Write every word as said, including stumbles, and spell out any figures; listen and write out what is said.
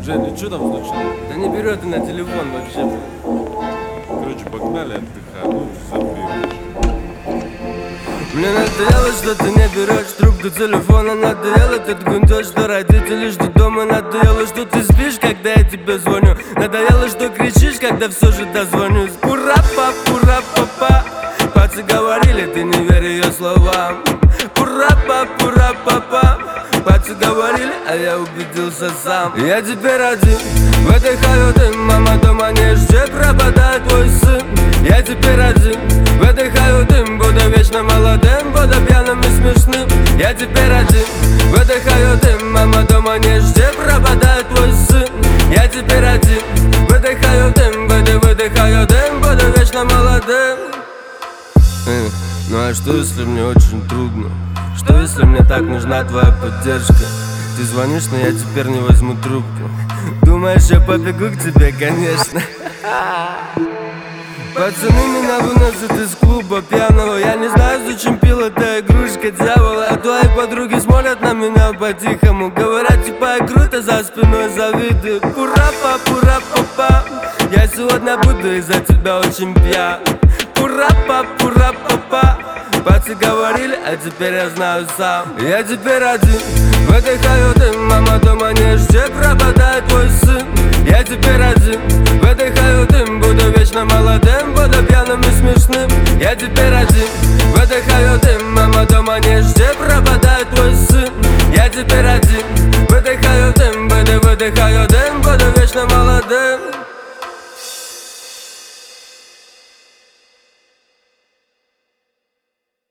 Женя, что там случилось? Да не берет и на телефон вообще, блин. Короче, погнали отдыхать, ну забей. Мне надоело, что ты не берешь трубку телефона. Надоело этот гундеж, что родители ждут дома. Надоело, что ты спишь, когда я тебе звоню. Надоело, что кричишь, когда все же дозвонюсь. Ура-па, ура-па-па. Пацы говорили, ты не верь ее словам. Ура-па, ура-па-па. Пацы говорили, а я убедился сам. Я теперь один, выдыхаю дым. Мама дома не ждет, пропадает твой сын. Я теперь один, выдыхаю дым. Буду вечно молодым, буду пьяным и смешным. Я теперь один, выдыхаю дым. Мама дома не ждет, пропадает твой сын. Я теперь один, выдыхаю дым. Буду выдыхаю дым, буду вечно молодым. э, Ну а что если мне очень трудно? Что если мне так нужна твоя поддержка? Ты звонишь, но я теперь не возьму трубку. Думаешь, я побегу к тебе, конечно. Пацаны меня выносят из клуба пьяного. Я не знаю, зачем пил эта игрушка дьявола. А твои подруги смотрят на меня по-тихому. Говорят, типа я круто, за спиной завидуют. Ура-па, ура-па-па. Я сегодня буду из-за тебя очень пьян. Ура-па, ура-па-па. Пацы говорили, а теперь я знаю сам. Я теперь один, выдыхаю дым. Мама дома не ждет, пропадает твой сын. Я теперь один, выдыхаю дым. Буду вечно молодым, буду пьяным и смешным. Я теперь один, выдыхаю дым. Мама дома не